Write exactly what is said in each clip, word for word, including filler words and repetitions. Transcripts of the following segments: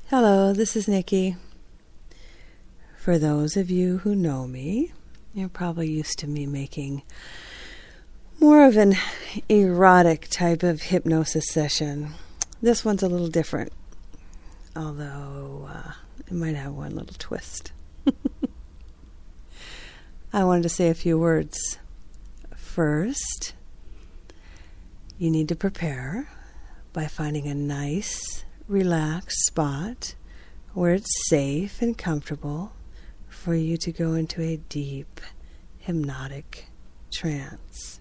Hello, this is Nikki. For those of you who know me, you're probably used to me making more of an erotic type of hypnosis session. This one's a little different, although uh, it might have one little twist. I wanted to say a few words. First, you need to prepare by finding a nice, relaxed spot where it's safe and comfortable for you to go into a deep, hypnotic trance.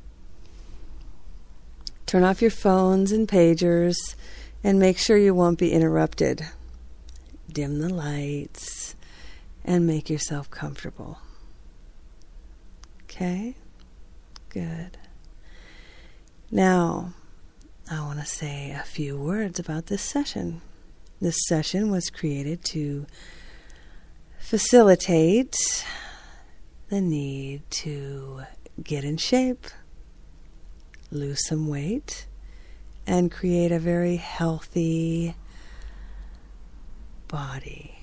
Turn off your phones and pagers and make sure you won't be interrupted. Dim the lights and make yourself comfortable. Okay? Good. Now, I want to say a few words about this session. This session was created to facilitate the need to get in shape, lose some weight, and create a very healthy body.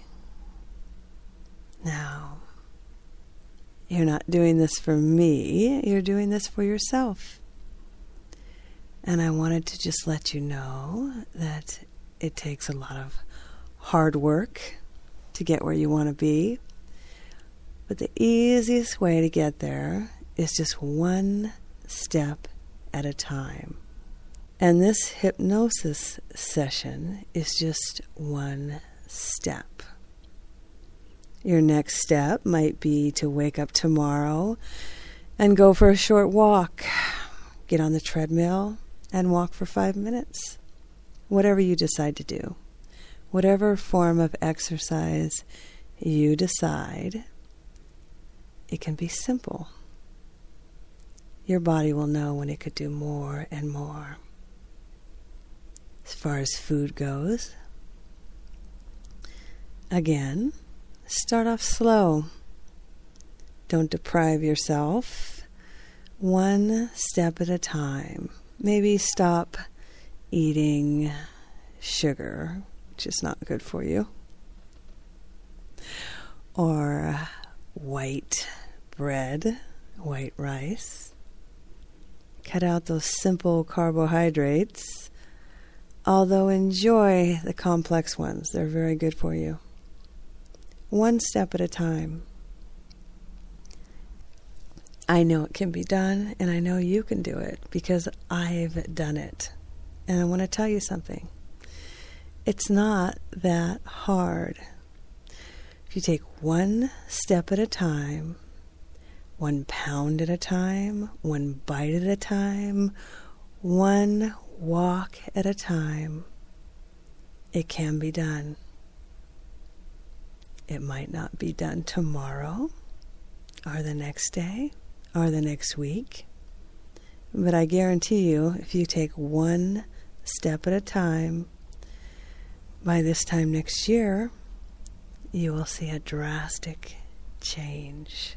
Now, you're not doing this for me, you're doing this for yourself. And I wanted to just let you know that it takes a lot of hard work to get where you want to be. But the easiest way to get there is just one step at a time. And this hypnosis session is just one step. Your next step might be to wake up tomorrow and go for a short walk. Get on the treadmill and walk for five minutes. Whatever you decide to do. Whatever form of exercise you decide, it can be simple. Your body will know when it could do more and more. As far as food goes, again, start off slow. Don't deprive yourself. One step at a time. Maybe stop eating sugar, which is not good for you, or white bread, white rice. Cut out those simple carbohydrates, although enjoy the complex ones. They're very good for you. One step at a time. I know it can be done, and I know you can do it because I've done it. And I want to tell you something. It's not that hard. If you take one step at a time, one pound at a time, one bite at a time, one walk at a time, it can be done. It might not be done tomorrow or the next day or the next week. But I guarantee you, if you take one step at a time, by this time next year, you will see a drastic change.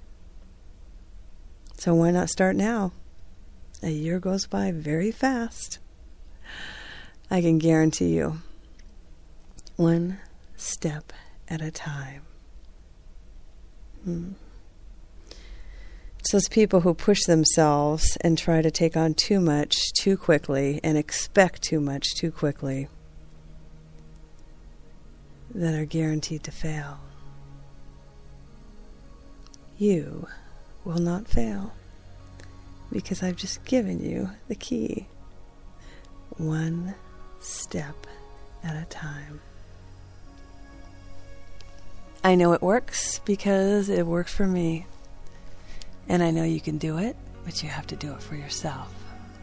So why not start now? A year goes by very fast. I can guarantee you, one step at a time. Hmm. It's those people who push themselves and try to take on too much too quickly and expect too much too quickly that are guaranteed to fail. You will not fail because I've just given you the key. One step at a time. I know it works because it works for me. And I know you can do it, but you have to do it for yourself.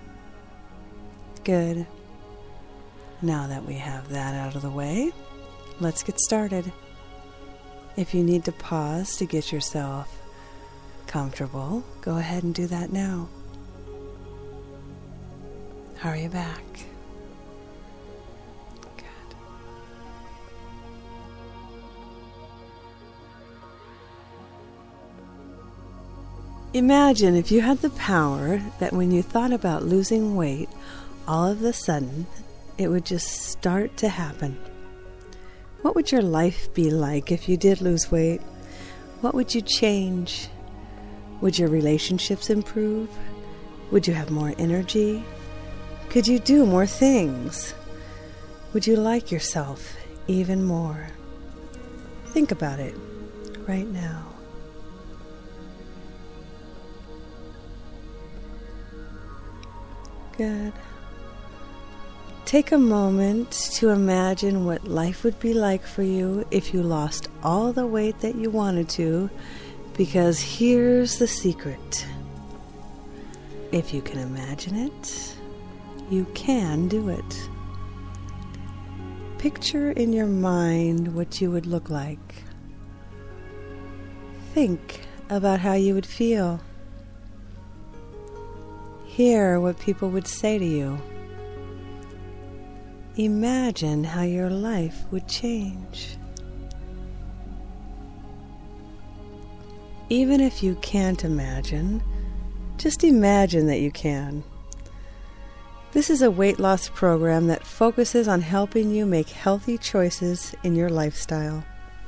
Good. Now that we have that out of the way, let's get started. If you need to pause to get yourself comfortable, go ahead and do that now. Hurry back. Good. Imagine if you had the power that when you thought about losing weight, all of a sudden it would just start to happen. What would your life be like if you did lose weight? What would you change? Would your relationships improve? Would you have more energy? Could you do more things? Would you like yourself even more? Think about it right now. Good. Take a moment to imagine what life would be like for you if you lost all the weight that you wanted to, because here's the secret. If you can imagine it, you can do it. Picture in your mind what you would look like. Think about how you would feel. Hear what people would say to you. Imagine how your life would change. Even if you can't imagine, just imagine that you can. This is a weight loss program that focuses on helping you make healthy choices in your lifestyle.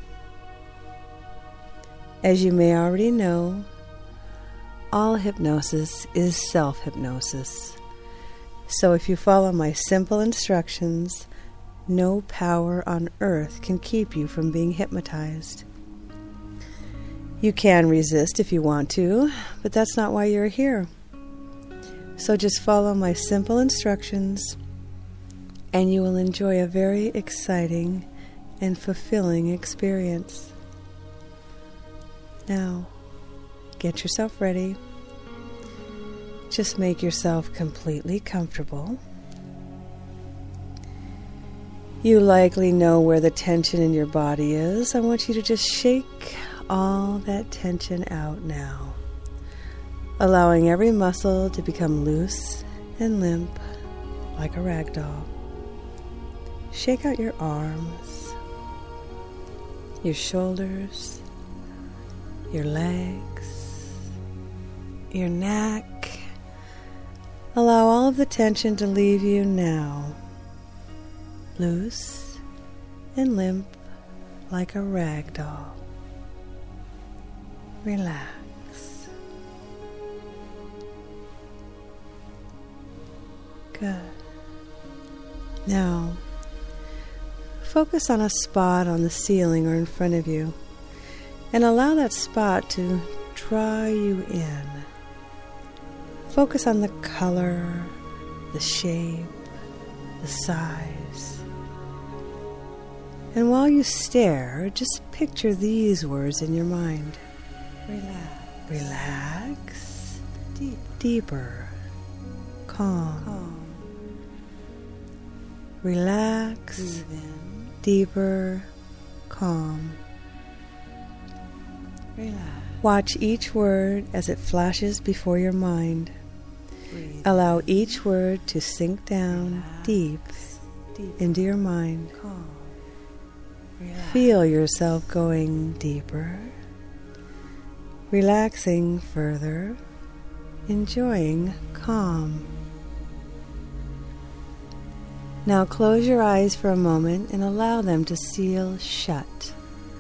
As you may already know, all hypnosis is self-hypnosis. So if you follow my simple instructions, no power on earth can keep you from being hypnotized. You can resist if you want to, but that's not why you're here. So just follow my simple instructions, and you will enjoy a very exciting and fulfilling experience. Now, get yourself ready. Just make yourself completely comfortable. You likely know where the tension in your body is. I want you to just shake all that tension out now, allowing every muscle to become loose and limp like a rag doll. Shake out your arms, your shoulders, your legs, your neck. Allow all of the tension to leave you now, loose and limp like a rag doll. Relax. Good. Now, focus on a spot on the ceiling or in front of you, and allow that spot to draw you in. Focus on the color, the shape, the size. And while you stare, just picture these words in your mind. Relax. Relax. Deep. Deeper. Calm. Calm. Relax. Breathe in. Deeper. Calm. Relax. Watch each word as it flashes before your mind. Breathe. Allow each word to sink down Relax. deep deep into your mind. Calm. Feel yourself going deeper, relaxing further, enjoying calm. Now close your eyes for a moment and allow them to seal shut.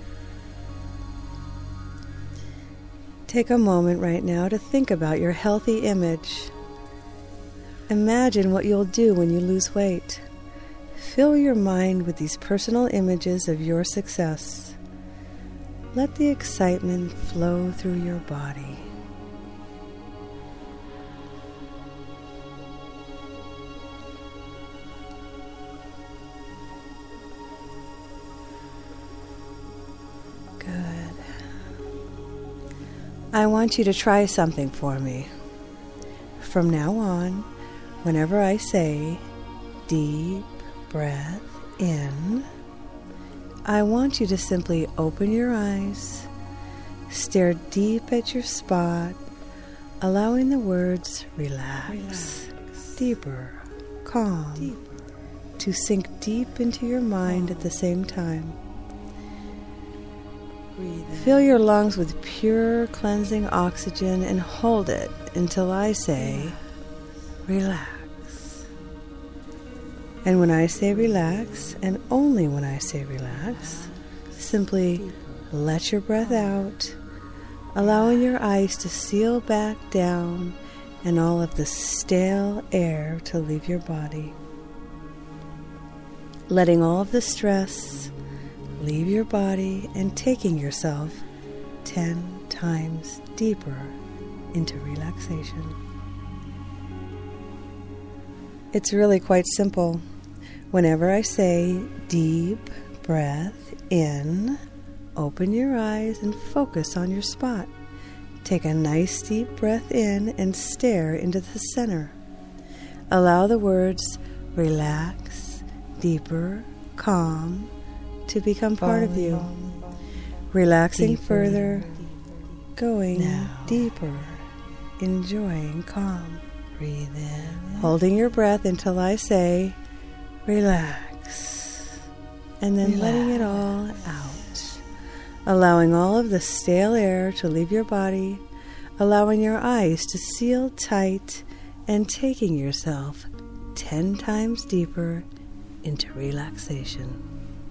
Take a moment right now to think about your healthy image. Imagine what you'll do when you lose weight. Fill your mind with these personal images of your success. Let the excitement flow through your body. Good. I want you to try something for me. From now on, whenever I say deep breath in, I want you to simply open your eyes, stare deep at your spot, allowing the words relax, relax. deeper, calm, deeper. to sink deep into your mind calm. at the same time. Fill your lungs with pure cleansing oxygen and hold it until I say relax. And when I say relax, and only when I say relax, simply let your breath out, allowing your eyes to seal back down and all of the stale air to leave your body. Letting all of the stress leave your body and taking yourself ten times deeper into relaxation. It's really quite simple. Whenever I say deep breath in, open your eyes and focus on your spot. Take a nice deep breath in and stare into the center. Allow the words relax, deeper, calm to become part of you. Relaxing deeper, further, going now. Deeper, enjoying calm. Breathe in. Holding your breath until I say relax, and then relax. Letting it all out. Allowing all of the stale air to leave your body, allowing your eyes to seal tight, and taking yourself ten times deeper into relaxation.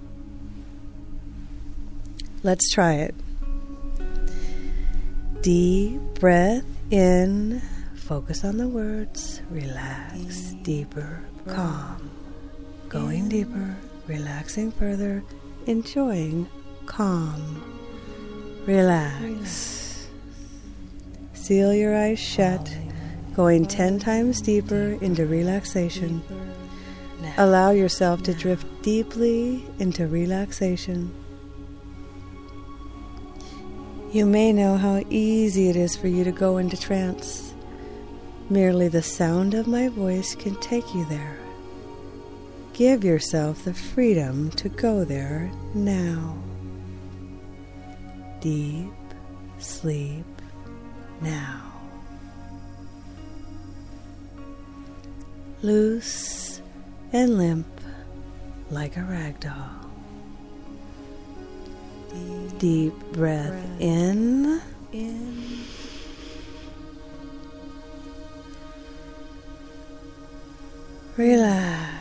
Let's try it. Deep breath in, focus on the words, relax, deeper, calm. Going deeper, relaxing further, enjoying calm. Relax. Seal your eyes shut, going ten times deeper into relaxation. Allow yourself to drift deeply into relaxation. You may know how easy it is for you to go into trance. Merely the sound of my voice can take you there. Give yourself the freedom to go there now. Deep sleep now. Loose and limp like a rag doll. Deep, Deep breath, breath in. in. Relax.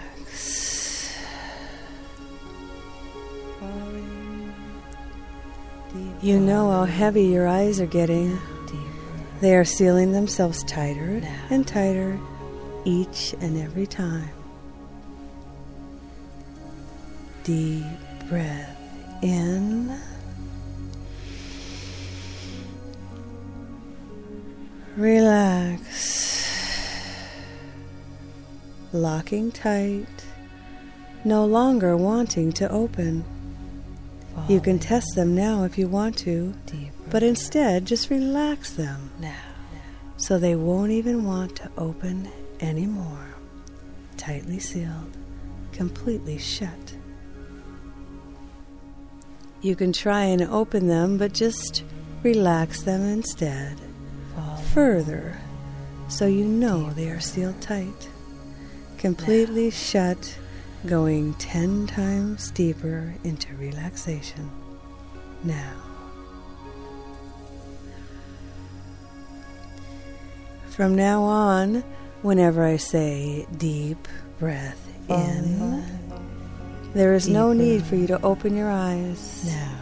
You know how heavy your eyes are getting. They are sealing themselves tighter and tighter each and every time. Deep breath in. Relax. Locking tight, no longer wanting to open. You can test them now if you want to, but instead just relax them now, so they won't even want to open anymore. Tightly sealed, completely shut. You can try and open them, but just relax them instead, further, so you know they are sealed tight, completely shut, going ten times deeper into relaxation. Now. From now on, whenever I say deep breath in, there is no need for you to open your eyes. Now.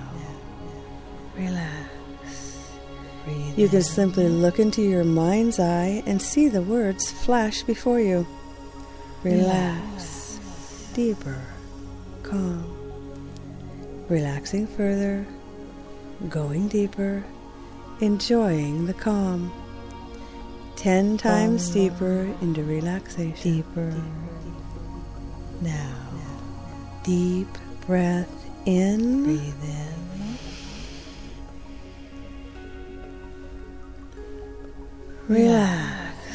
Relax. Breathe you can simply look into your mind's eye and see the words flash before you. Relax. Deeper, calm, relaxing further, going deeper, enjoying the calm, ten times deeper into relaxation. Deeper, now, deep breath in, breathe in, relax.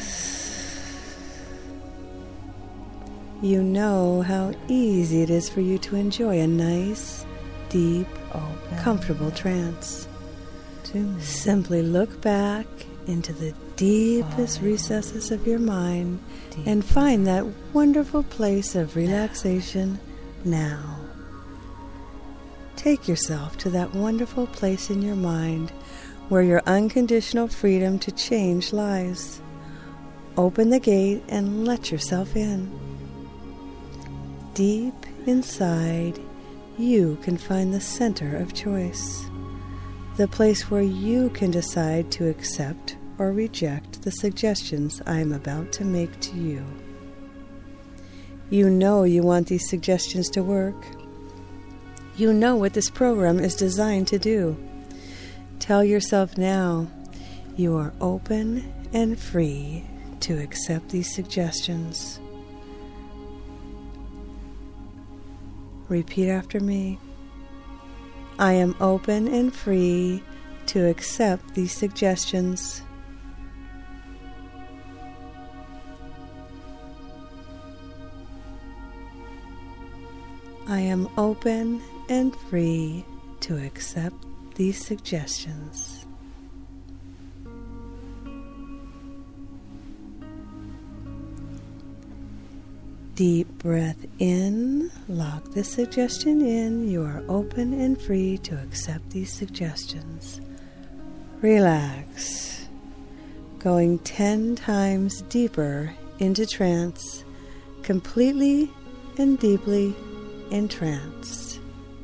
You know how easy it is for you to enjoy a nice, deep, open, comfortable trance. Simply look back into the deepest recesses of your mind and find that wonderful place of relaxation now. Take yourself to that wonderful place in your mind where your unconditional freedom to change lies. Open the gate and let yourself in. deep inside, you can find the center of choice, the place where you can decide to accept or reject the suggestions I am about to make to you. You know you want these suggestions to work. You know what this program is designed to do. Tell yourself now, you are open and free to accept these suggestions. Repeat after me. I am open and free to accept these suggestions. I am open and free to accept these suggestions. Deep breath in, lock the suggestion in. You are open and free to accept these suggestions. Relax, going ten times deeper into trance, completely and deeply entranced.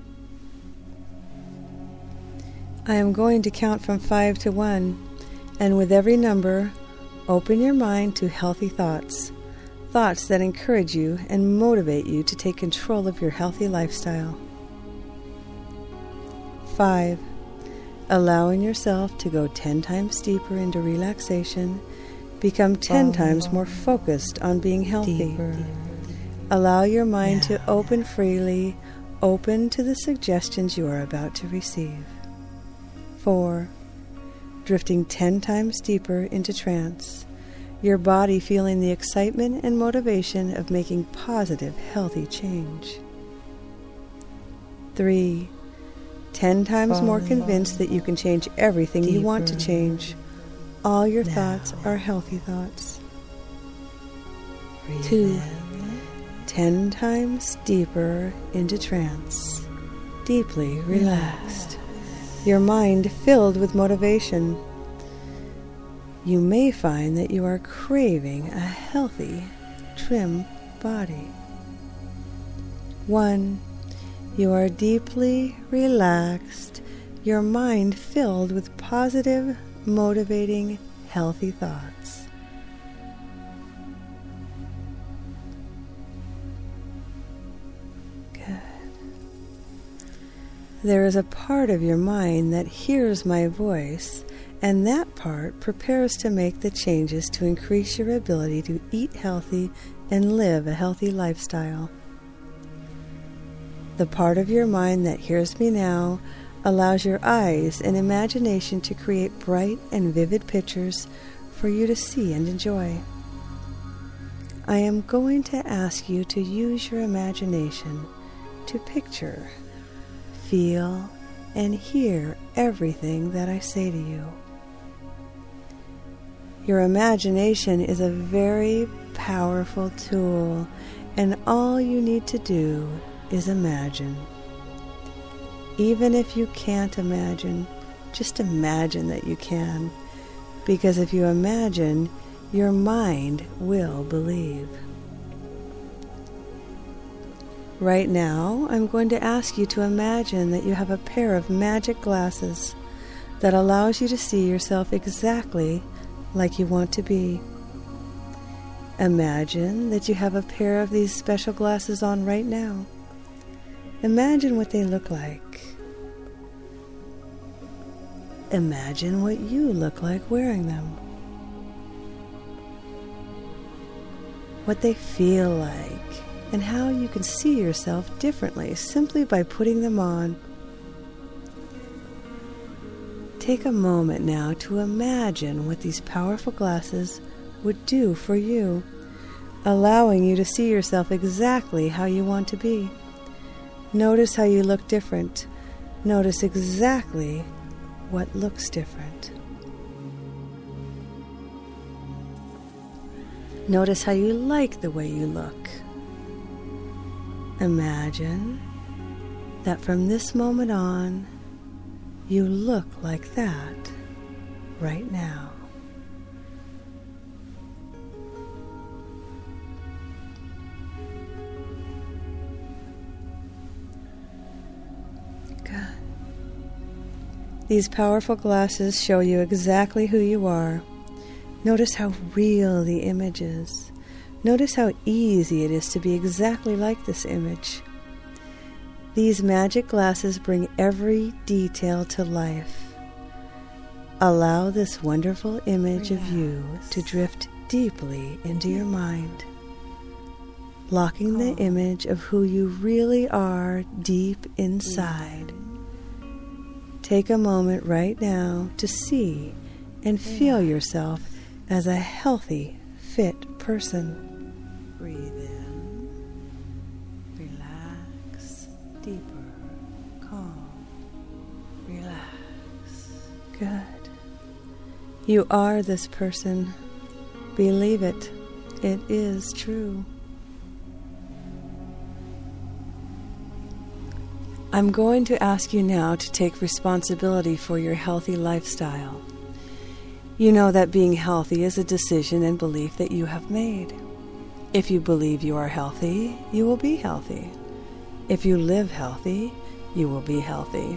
I am going to count from five to one, and with every number, open your mind to healthy thoughts. Thoughts that encourage you and motivate you to take control of your healthy lifestyle. Five, allowing yourself to go ten times deeper into relaxation, become ten oh, times more focused on being healthy. Deeper. Allow your mind yeah. to open freely, open to the suggestions you are about to receive. Four, drifting ten times deeper into trance. Your body feeling the excitement and motivation of making positive, healthy change. Three, ten times Falling more convinced that you can change everything you want to change. All your now. thoughts are healthy thoughts. Breathe Two, in. ten times deeper into trance, deeply relaxed. Your mind filled with motivation. You may find that you are craving a healthy, trim body. One, you are deeply relaxed, your mind filled with positive, motivating, healthy thoughts. Good. There is a part of your mind that hears my voice, and that part prepares to make the changes to increase your ability to eat healthy and live a healthy lifestyle. The part of your mind that hears me now allows your eyes and imagination to create bright and vivid pictures for you to see and enjoy. I am going to ask you to use your imagination to picture, feel, and hear everything that I say to you. Your imagination is a very powerful tool, and all you need to do is imagine. Even if you can't imagine, just imagine that you can, because if you imagine, your mind will believe. Right now, I'm going to ask you to imagine that you have a pair of magic glasses that allows you to see yourself exactly like you want to be. Imagine that you have a pair of these special glasses on right now. Imagine what they look like. Imagine what you look like wearing them. What they feel like, and how you can see yourself differently simply by putting them on. Take a moment now to imagine what these powerful glasses would do for you, allowing you to see yourself exactly how you want to be. Notice how you look different. Notice exactly what looks different. Notice how you like the way you look. Imagine that from this moment on, you look like that right now. Good. These powerful glasses show you exactly who you are. Notice how real the image is. Notice how easy it is to be exactly like this image. These magic glasses bring every detail to life. Allow this wonderful image Relax. Of you to drift deeply into your mind, locking the image of who you really are deep inside. Take a moment right now to see and feel yourself as a healthy, fit person. Breathe in, relax, deeper, calm, relax. Good. You are this person. Believe it. It is true. I'm going to ask you now to take responsibility for your healthy lifestyle. You know that being healthy is a decision and belief that you have made. If you believe you are healthy, you will be healthy. If you live healthy, you will be healthy.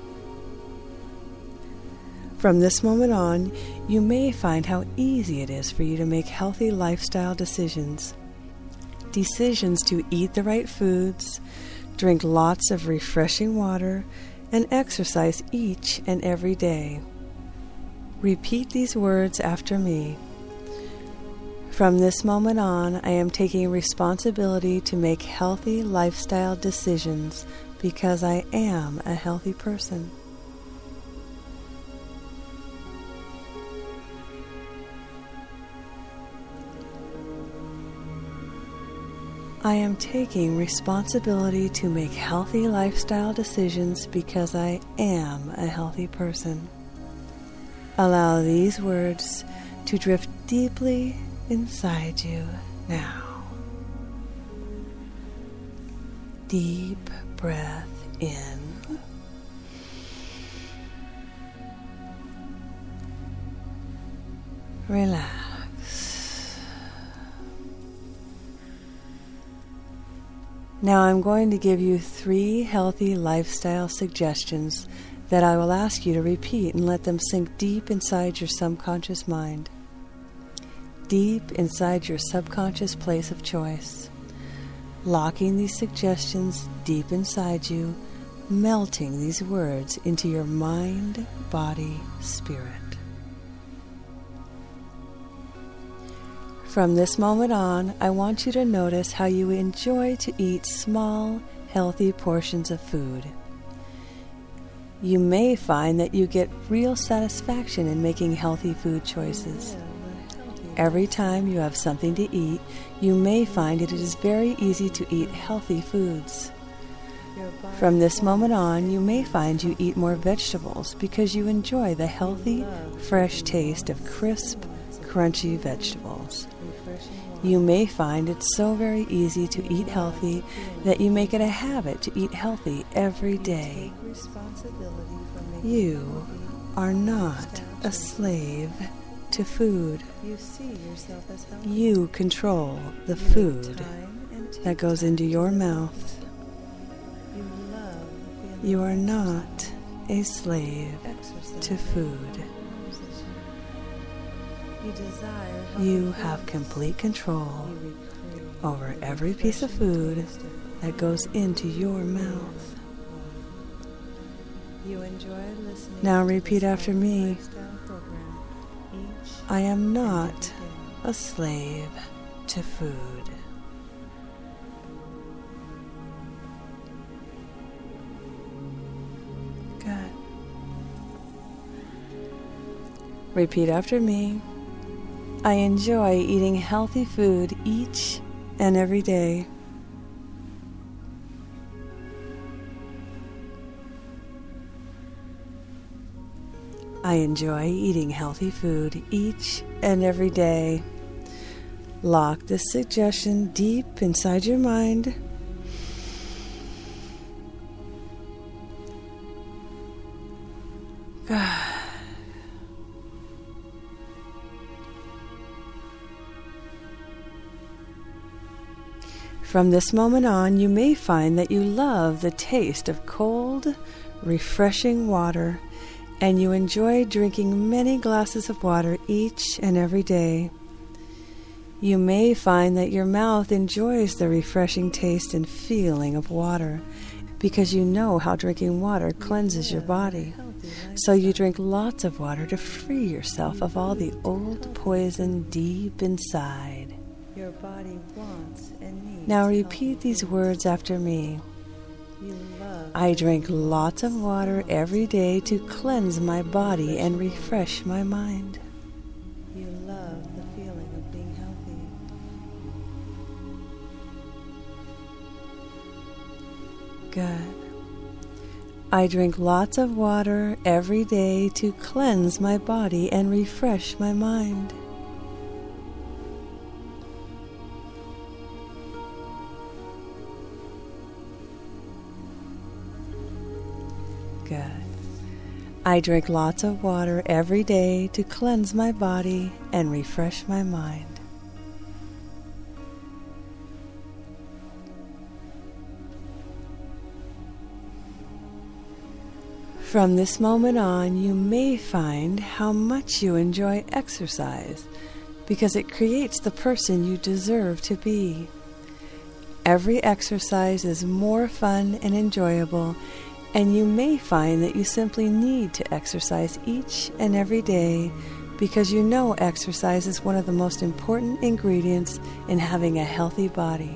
From this moment on, you may find how easy it is for you to make healthy lifestyle decisions. Decisions to eat the right foods, drink lots of refreshing water, and exercise each and every day. Repeat these words after me. From this moment on, I am taking responsibility to make healthy lifestyle decisions because I am a healthy person. I am taking responsibility to make healthy lifestyle decisions because I am a healthy person. Allow these words to drift deeply inside you now. Deep breath in. Relax. Now I'm going to give you three healthy lifestyle suggestions that I will ask you to repeat and let them sink deep inside your subconscious mind, deep inside your subconscious place of choice, locking these suggestions deep inside you, melting these words into your mind, body, spirit. From this moment on, I want you to notice how you enjoy to eat small, healthy portions of food. You may find that you get real satisfaction in making healthy food choices. Every time you have something to eat, you may find it is very easy to eat healthy foods. From this moment on, you may find you eat more vegetables because you enjoy the healthy, fresh taste of crisp, crunchy vegetables. You may find it so very easy to eat healthy that you make it a habit to eat healthy every day. You are not a slave to food. You control the food that goes into your mouth. You are not a slave to food. You have complete control over every piece of food that goes into your mouth. Now repeat after me. I am not a slave to food. Good. Repeat after me. I enjoy eating healthy food each and every day. I enjoy eating healthy food each and every day. Lock this suggestion deep inside your mind. From this moment on, you may find that you love the taste of cold, refreshing water, and you enjoy drinking many glasses of water each and every day. You may find that your mouth enjoys the refreshing taste and feeling of water because you know how drinking water cleanses your body. So you drink lots of water to free yourself of all the old poison deep inside. Your body wants and needs. Now repeat these words after me. I drink lots of water every day to cleanse my body and refresh my mind. You love the feeling of being healthy. Good. I drink lots of water every day to cleanse my body and refresh my mind. Good. I drink lots of water every day to cleanse my body and refresh my mind. From this moment on, you may find how much you enjoy exercise because it creates the person you deserve to be. Every exercise is more fun and enjoyable, and you may find that you simply need to exercise each and every day because you know exercise is one of the most important ingredients in having a healthy body.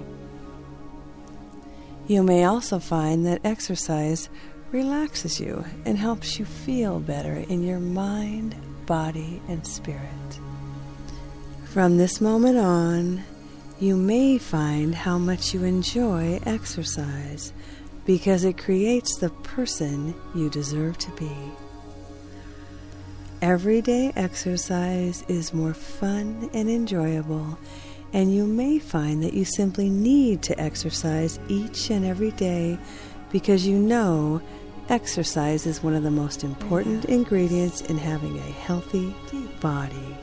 You may also find that exercise relaxes you and helps you feel better in your mind, body, and spirit. From this moment on, you may find how much you enjoy exercise because it creates the person you deserve to be. Everyday exercise is more fun and enjoyable, and you may find that you simply need to exercise each and every day because you know exercise is one of the most important ingredients in having a healthy body.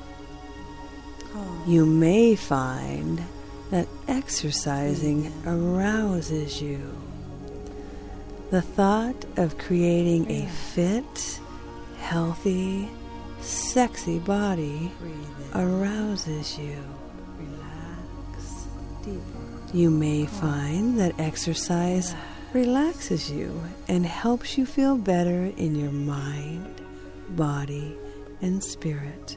You may find that exercising arouses you. The thought of creating a fit, healthy, sexy body arouses you. Relax deeper. You may find that exercise relaxes you and helps you feel better in your mind, body, and spirit.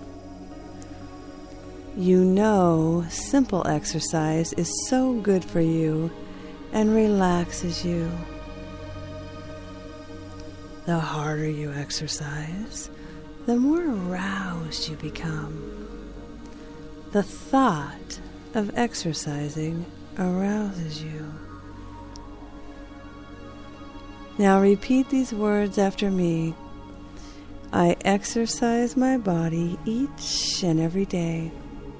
You know simple exercise is so good for you and relaxes you. The harder you exercise, the more aroused you become. The thought of exercising arouses you. Now repeat these words after me. I exercise my body each and every day.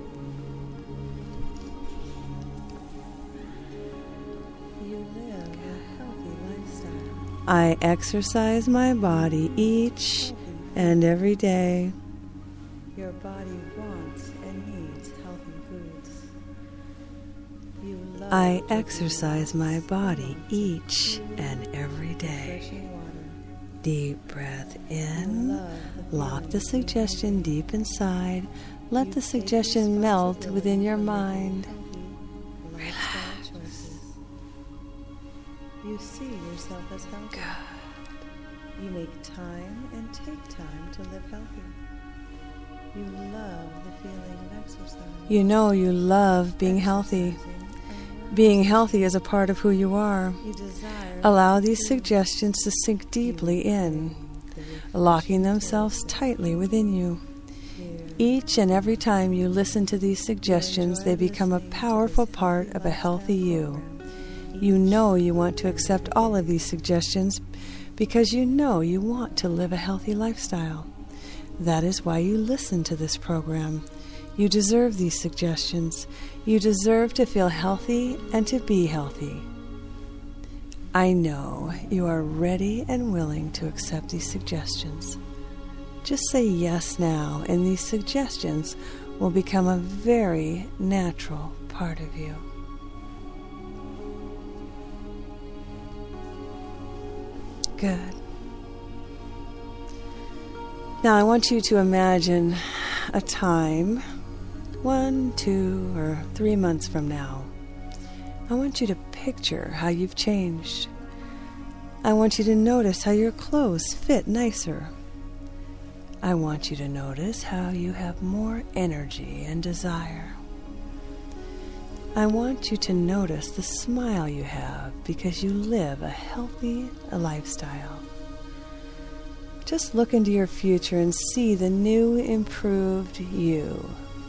You live a healthy lifestyle. I exercise my body each and every day. Your body wants and needs healthy foods. You love I exercise my body each and every day. Deep breath in. Lock the suggestion deep inside. Let the suggestion melt within your mind. Relax. You see yourself as healthy. Good. You make time and take time to live healthy. You love the feeling of exercise. You know you love being healthy. Being healthy is a part of who you are. Allow these suggestions to sink deeply in, locking themselves tightly within you. Each and every time you listen to these suggestions, they become a powerful part of a healthy you. You know you want to accept all of these suggestions because you know you want to live a healthy lifestyle. That is why you listen to this program. You deserve these suggestions. You deserve to feel healthy and to be healthy. I know you are ready and willing to accept these suggestions. Just say yes now, and these suggestions will become a very natural part of you. Good. Now I want you to imagine a time, one, two, or three months from now. I want you to picture how you've changed. I want you to notice how your clothes fit nicer. I want you to notice how you have more energy and desire. I want you to notice the smile you have because you live a healthy lifestyle. Just look into your future and see the new, improved you.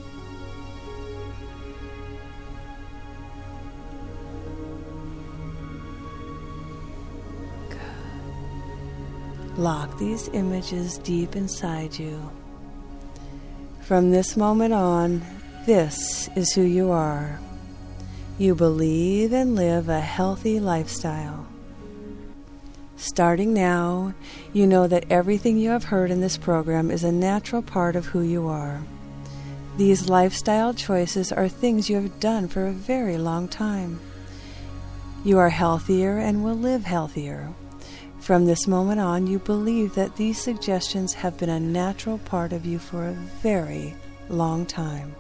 Good. Lock these images deep inside you. From this moment on, this is who you are. You believe and live a healthy lifestyle. Starting now, you know that everything you have heard in this program is a natural part of who you are. These lifestyle choices are things you have done for a very long time. You are healthier and will live healthier. From this moment on, you believe that these suggestions have been a natural part of you for a very long time.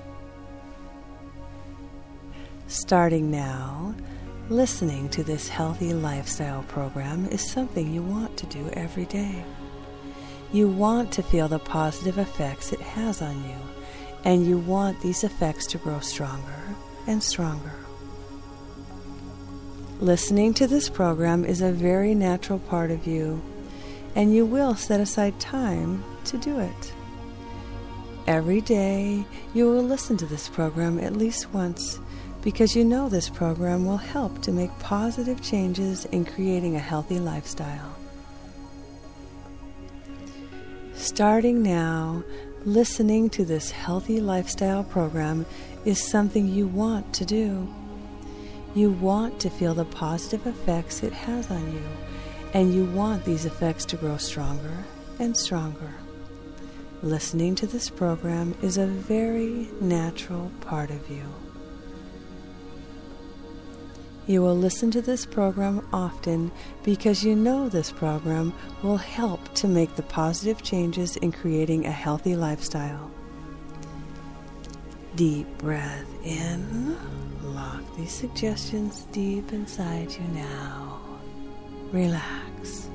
Starting now, listening to this healthy lifestyle program is something you want to do every day. You want to feel the positive effects it has on you, and you want these effects to grow stronger and stronger. Listening to this program is a very natural part of you, and you will set aside time to do it. Every day, you will listen to this program at least once, because you know this program will help to make positive changes in creating a healthy lifestyle. Starting now, listening to this healthy lifestyle program is something you want to do. You want to feel the positive effects it has on you, and you want these effects to grow stronger and stronger. Listening to this program is a very natural part of you. You will listen to this program often because you know this program will help to make the positive changes in creating a healthy lifestyle. Deep breath in. Lock these suggestions deep inside you now. Relax.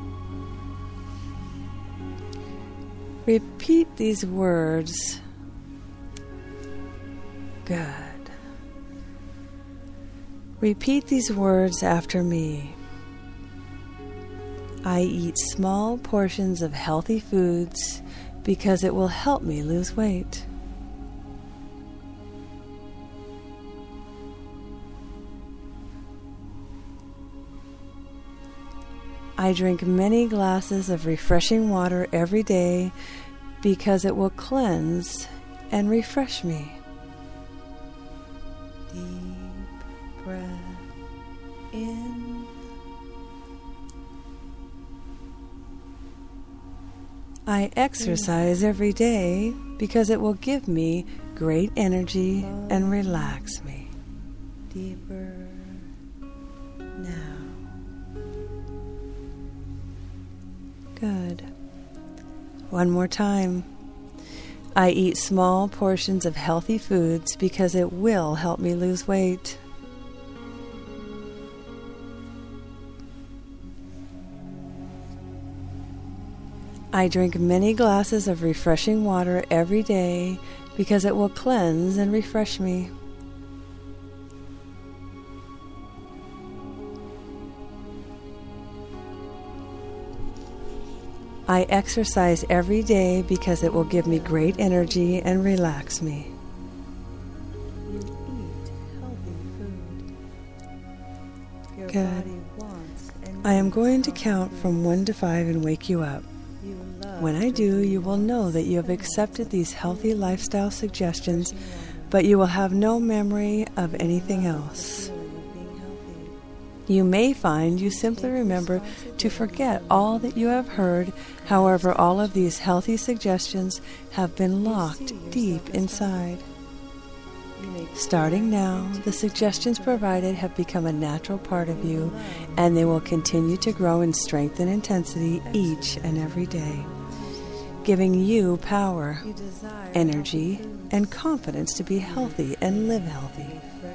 Repeat these words. Good. Repeat these words after me. I eat small portions of healthy foods because it will help me lose weight. I drink many glasses of refreshing water every day because it will cleanse and refresh me. Deep breath in. I exercise every day because it will give me great energy and relax me. Deeper now. Good. One more time. I eat small portions of healthy foods because it will help me lose weight. I drink many glasses of refreshing water every day because it will cleanse and refresh me. I exercise every day because it will give me great energy and relax me. You eat healthy food. Your Good. body wants and I am needs going to healthy count food. from one to five and wake you up. You love When I do, drinking you will lots know that you have and accepted lots these of healthy lifestyle suggestions, refreshing water. but you will have no memory of You anything love the else. feeling of being healthy. You may find you simply remember to forget all that you have heard. However, all of these healthy suggestions have been locked deep inside. Starting now, the suggestions provided have become a natural part of you, and they will continue to grow in strength and intensity each and every day, giving you power, energy, and confidence to be healthy and live healthy.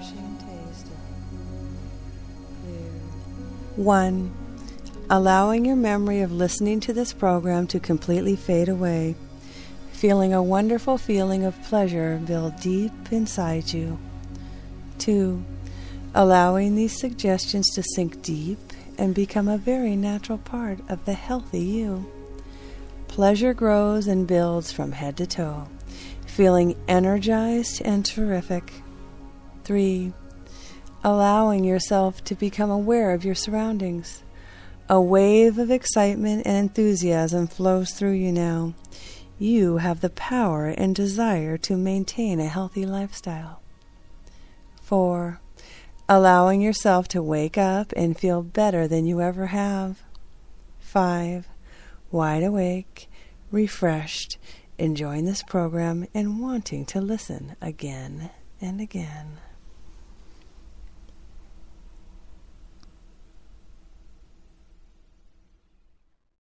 One, allowing your memory of listening to this program to completely fade away, feeling a wonderful feeling of pleasure build deep inside you. Two, allowing these suggestions to sink deep and become a very natural part of the healthy you. Pleasure grows and builds from head to toe, feeling energized and terrific. Three, allowing yourself to become aware of your surroundings. A wave of excitement and enthusiasm flows through you now. You have the power and desire to maintain a healthy lifestyle. Four, allowing yourself to wake up and feel better than you ever have. Five, wide awake, refreshed, enjoying this program and wanting to listen again and again.